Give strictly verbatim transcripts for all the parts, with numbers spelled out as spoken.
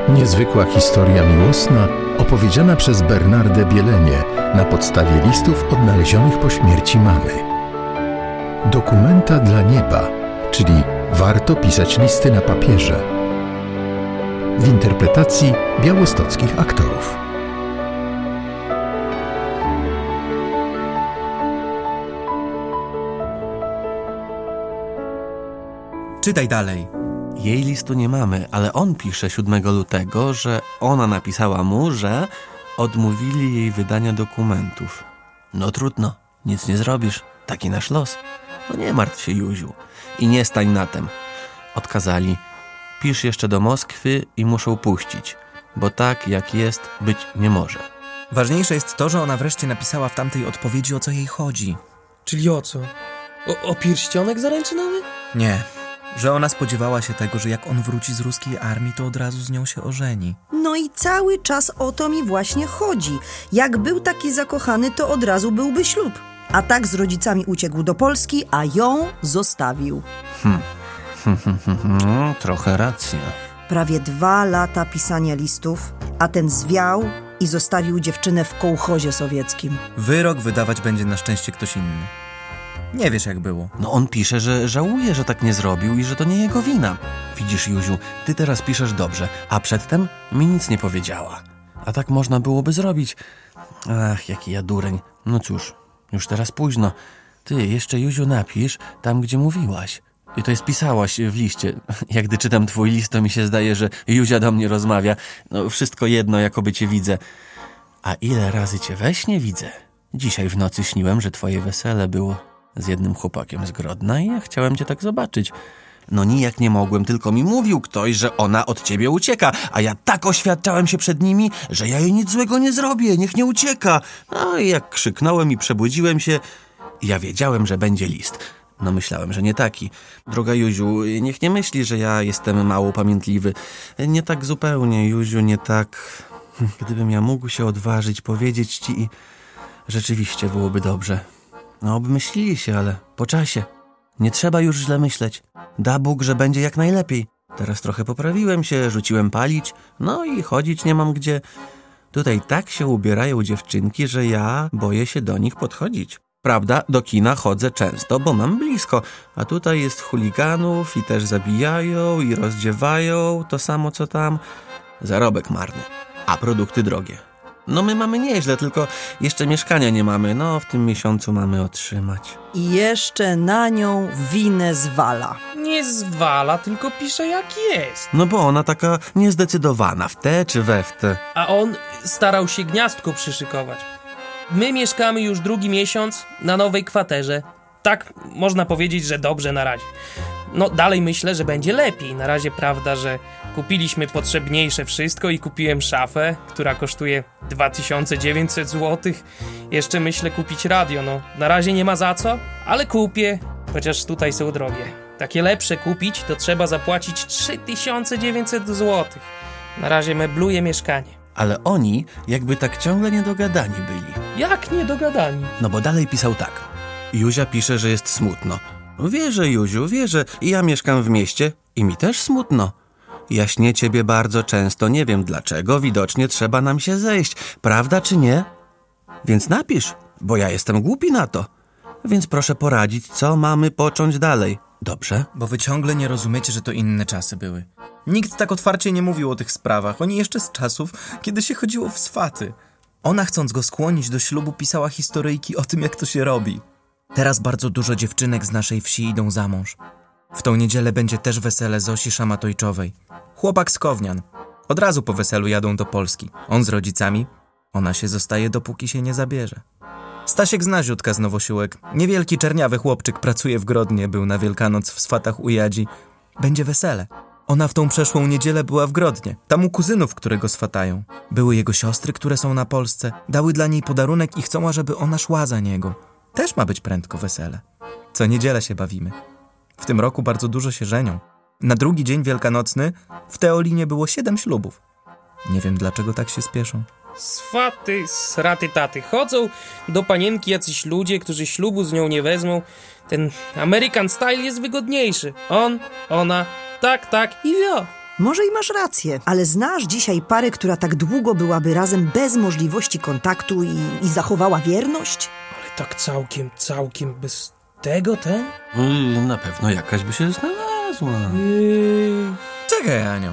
Niezwykła historia miłosna opowiedziana przez Bernardę Bielenię na podstawie listów odnalezionych po śmierci mamy. Dokumenta dla nieba, czyli warto pisać listy na papierze. W interpretacji białostockich aktorów. Czytaj dalej. Jej listu nie mamy, ale on pisze siódmego lutego, że ona napisała mu, że odmówili jej wydania dokumentów. No trudno, nic nie zrobisz, taki nasz los. No nie martw się, Józiu, i nie stań na tem. Odkazali, pisz jeszcze do Moskwy i muszą puścić, bo tak jak jest być nie może. Ważniejsze jest to, że ona wreszcie napisała w tamtej odpowiedzi, o co jej chodzi. Czyli o co? O, o pierścionek zaręczynowy? Nie, że ona spodziewała się tego, że jak on wróci z ruskiej armii, to od razu z nią się ożeni. No i cały czas o to mi właśnie chodzi. Jak był taki zakochany, to od razu byłby ślub. A tak z rodzicami uciekł do Polski, a ją zostawił. Hmm. No, trochę racja. Prawie dwa lata pisania listów, a ten zwiał i zostawił dziewczynę w kołchozie sowieckim. Wyrok wydawać będzie na szczęście ktoś inny. Nie wiesz, jak było. No on pisze, że żałuje, że tak nie zrobił i że to nie jego wina. Widzisz, Józiu, ty teraz piszesz dobrze, a przedtem mi nic nie powiedziała. A tak można byłoby zrobić. Ach, jaki ja dureń. No cóż, już teraz późno. Ty jeszcze, Józiu, napisz tam, gdzie mówiłaś. I to jest pisałaś w liście. Jak gdy czytam twój list, to mi się zdaje, że Józia do mnie rozmawia. No wszystko jedno, jakoby cię widzę. A ile razy cię we śnie widzę? Dzisiaj w nocy śniłem, że twoje wesele było z jednym chłopakiem z Grodna i ja chciałem cię tak zobaczyć. No nijak nie mogłem, tylko mi mówił ktoś, że ona od ciebie ucieka, a ja tak oświadczałem się przed nimi, że ja jej nic złego nie zrobię, niech nie ucieka. No i jak krzyknąłem i przebudziłem się, ja wiedziałem, że będzie list. No myślałem, że nie taki. Droga Józiu, niech nie myśli, że ja jestem mało pamiętliwy. Nie tak zupełnie, Józiu, nie tak. Gdybym ja mógł się odważyć powiedzieć ci i rzeczywiście byłoby dobrze. No obmyślili się, ale po czasie. Nie trzeba już źle myśleć. Da Bóg, że będzie jak najlepiej. Teraz trochę poprawiłem się, rzuciłem palić, no i chodzić nie mam gdzie. Tutaj tak się ubierają dziewczynki, że ja boję się do nich podchodzić. Prawda, do kina chodzę często, bo mam blisko, a tutaj jest chuliganów i też zabijają i rozdziewają, to samo co tam. Zarobek marny, a produkty drogie. No my mamy nieźle, tylko jeszcze mieszkania nie mamy, no w tym miesiącu mamy otrzymać. I jeszcze na nią winę zwala. Nie zwala, tylko pisze jak jest. No bo ona taka niezdecydowana, w te czy we w te. A on starał się gniazdko przyszykować. My mieszkamy już drugi miesiąc na nowej kwaterze. Tak można powiedzieć, że dobrze na razie. No dalej myślę, że będzie lepiej. Na razie prawda, że kupiliśmy potrzebniejsze wszystko i kupiłem szafę, która kosztuje dwa tysiące dziewięćset złotych. Jeszcze myślę kupić radio, no na razie nie ma za co, ale kupię, chociaż tutaj są drogie. Takie lepsze kupić to trzeba zapłacić trzy tysiące dziewięćset złotych. Na razie mebluję mieszkanie. Ale oni jakby tak ciągle niedogadani byli. Jak niedogadani? No bo dalej pisał tak. Józia pisze, że jest smutno. Wierzę, Józiu, wierzę. Ja mieszkam w mieście i mi też smutno. Ja śnię ciebie bardzo często, nie wiem dlaczego, widocznie trzeba nam się zejść. Prawda czy nie? Więc napisz, bo ja jestem głupi na to. Więc proszę poradzić, co mamy począć dalej. Dobrze? Bo wy ciągle nie rozumiecie, że to inne czasy były. Nikt tak otwarcie nie mówił o tych sprawach. Oni jeszcze z czasów, kiedy się chodziło w swaty. Ona, chcąc go skłonić do ślubu, pisała historyjki o tym, jak to się robi. Teraz bardzo dużo dziewczynek z naszej wsi idą za mąż. W tą niedzielę będzie też wesele Zosi Szamatojczowej. Chłopak z Kownian. Od razu po weselu jadą do Polski. On z rodzicami, ona się zostaje, dopóki się nie zabierze. Stasiek zna Ziutka z Nowosiłek. Niewielki czerniawy chłopczyk pracuje w Grodnie, był na Wielkanoc w swatach u Jadzi. Będzie wesele. Ona w tą przeszłą niedzielę była w Grodnie. Tam u kuzynów, które go swatają. Były jego siostry, które są na Polsce. Dały dla niej podarunek i chcą, żeby ona szła za niego. Też ma być prędko wesele. Co niedzielę się bawimy. W tym roku bardzo dużo się żenią. Na drugi dzień wielkanocny w Teolinie było siedem ślubów. Nie wiem, dlaczego tak się spieszą. Swaty, sraty taty. Chodzą do panienki jacyś ludzie, którzy ślubu z nią nie wezmą. Ten American Style jest wygodniejszy. On, ona, tak, tak i wio. Może i masz rację, ale znasz dzisiaj parę, która tak długo byłaby razem bez możliwości kontaktu i, i zachowała wierność? Ale tak całkiem, całkiem bez tego ten? Yy, na pewno jakaś by się znalazła. Yy... Czekaj, Anioł.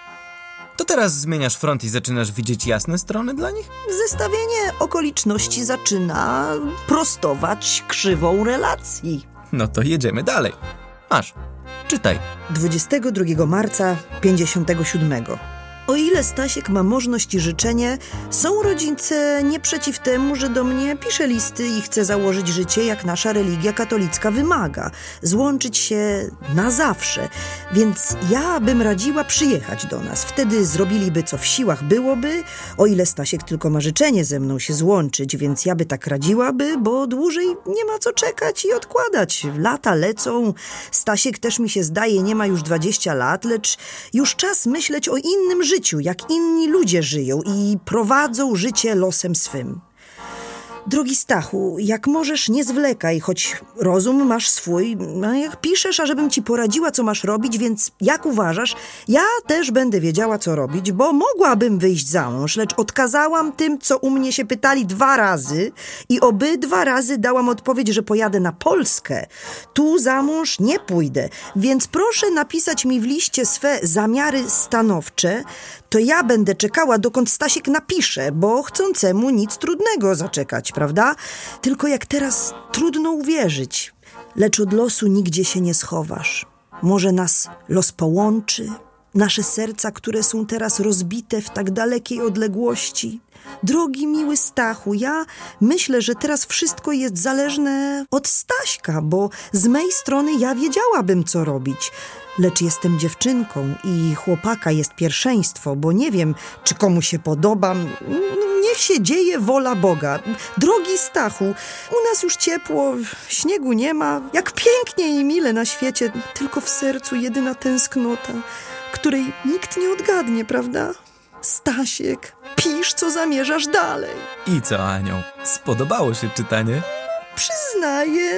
To teraz zmieniasz front i zaczynasz widzieć jasne strony dla nich? Zestawienie okoliczności zaczyna prostować krzywą relacji. No to jedziemy dalej. Masz, czytaj. dwudziestego drugiego marca pięćdziesiątego siódmego. O ile Stasiek ma możność i życzenie, są rodzice nie przeciw temu, że do mnie pisze listy i chce założyć życie, jak nasza religia katolicka wymaga. Złączyć się na zawsze. Więc ja bym radziła przyjechać do nas. Wtedy zrobiliby, co w siłach byłoby, o ile Stasiek tylko ma życzenie ze mną się złączyć, więc ja by tak radziłaby, bo dłużej nie ma co czekać i odkładać. Lata lecą. Stasiek też mi się zdaje, nie ma już dwadzieścia lat, lecz już czas myśleć o innym życiu. Życiu, jak inni ludzie żyją i prowadzą życie losem swym. Drogi Stachu, jak możesz, nie zwlekaj, choć rozum masz swój, no jak piszesz, ażebym ci poradziła, co masz robić, więc jak uważasz, ja też będę wiedziała, co robić, bo mogłabym wyjść za mąż, lecz odkazałam tym, co u mnie się pytali dwa razy i obydwa razy dałam odpowiedź, że pojadę na Polskę. Tu za mąż nie pójdę, więc proszę napisać mi w liście swe zamiary stanowcze, to ja będę czekała, dokąd Stasiek napisze, bo chcącemu nic trudnego zaczekać, prawda? Tylko jak teraz trudno uwierzyć, lecz od losu nigdzie się nie schowasz. Może nas los połączy, nasze serca, które są teraz rozbite w tak dalekiej odległości. Drogi miły Stachu, ja myślę, że teraz wszystko jest zależne od Staśka, bo z mej strony ja wiedziałabym, co robić. Lecz jestem dziewczynką i chłopaka jest pierwszeństwo, bo nie wiem, czy komu się podobam. Niech się dzieje wola Boga. Drogi Stachu, u nas już ciepło, śniegu nie ma. Jak pięknie i mile na świecie, tylko w sercu jedyna tęsknota, której nikt nie odgadnie, prawda? Stasiek, pisz, co zamierzasz dalej. I co, Anioł? Spodobało się czytanie? Przyznaję,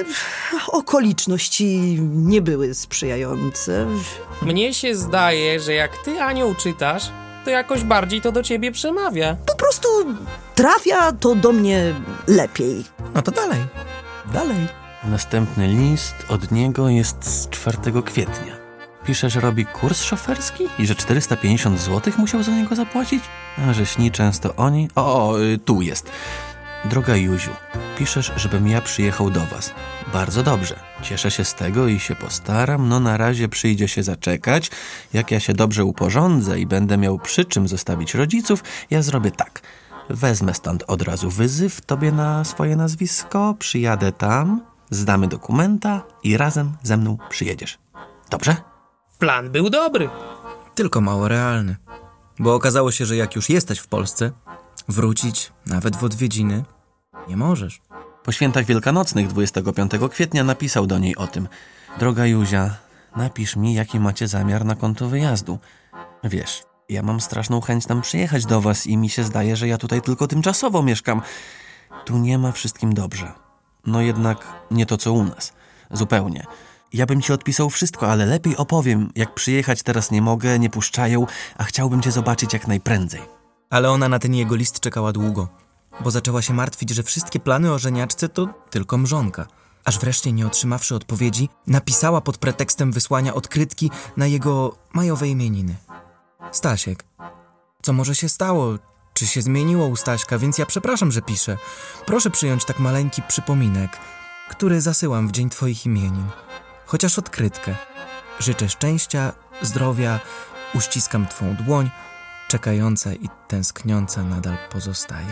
okoliczności nie były sprzyjające. Mnie się zdaje, że jak ty, Anioł, czytasz, to jakoś bardziej to do ciebie przemawia. Po prostu trafia to do mnie lepiej. No to dalej, dalej. Następny list od niego jest z czwartego kwietnia. Pisze, że robi kurs szoferski i że czterysta pięćdziesiąt złotych musiał za niego zapłacić, a że śni często oni... O, o y, tu jest. Droga Juziu, piszesz, żebym ja przyjechał do was. Bardzo dobrze. Cieszę się z tego i się postaram. No na razie przyjdzie się zaczekać. Jak ja się dobrze uporządzę i będę miał przy czym zostawić rodziców, ja zrobię tak. Wezmę stąd od razu wyzyw tobie na swoje nazwisko, przyjadę tam, zdamy dokumenta i razem ze mną przyjedziesz. Dobrze? Plan był dobry. Tylko mało realny. Bo okazało się, że jak już jesteś w Polsce, wrócić, nawet w odwiedziny, nie możesz. Po świętach wielkanocnych dwudziestego piątego kwietnia napisał do niej o tym. Droga Juzia, napisz mi, jaki macie zamiar na konto wyjazdu. Wiesz, ja mam straszną chęć tam przyjechać do was i mi się zdaje, że ja tutaj tylko tymczasowo mieszkam. Tu nie ma wszystkim dobrze. No jednak nie to, co u nas. Zupełnie. Ja bym ci odpisał wszystko, ale lepiej opowiem. Jak przyjechać teraz nie mogę, nie puszczają, a chciałbym cię zobaczyć jak najprędzej. Ale ona na ten jego list czekała długo, bo zaczęła się martwić, że wszystkie plany o żeniaczce to tylko mrzonka. Aż wreszcie, nie otrzymawszy odpowiedzi, napisała pod pretekstem wysłania odkrytki na jego majowe imieniny. Stasiek, co może się stało? Czy się zmieniło u Staśka? Więc ja przepraszam, że piszę. Proszę przyjąć tak maleńki przypominek, który zasyłam w dzień twoich imienin. Chociaż odkrytkę. Życzę szczęścia, zdrowia, uściskam twą dłoń, czekająca i tęskniąca nadal pozostaje.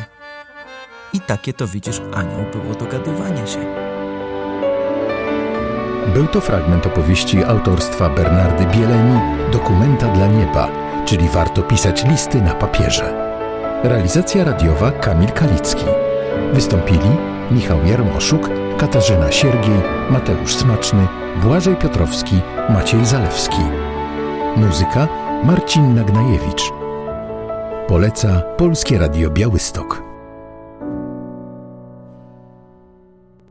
I takie to, widzisz, Anioł, było dogadywanie się. Był to fragment opowieści autorstwa Bernardy Bieleni Dokumenta dla nieba, czyli warto pisać listy na papierze. Realizacja radiowa Kamil Kalicki. Wystąpili Michał Jarmoszuk, Katarzyna Siergiej, Mateusz Smaczny, Błażej Piotrowski, Maciej Zalewski. Muzyka Marcin Nagnajewicz. Poleca Polskie Radio Białystok.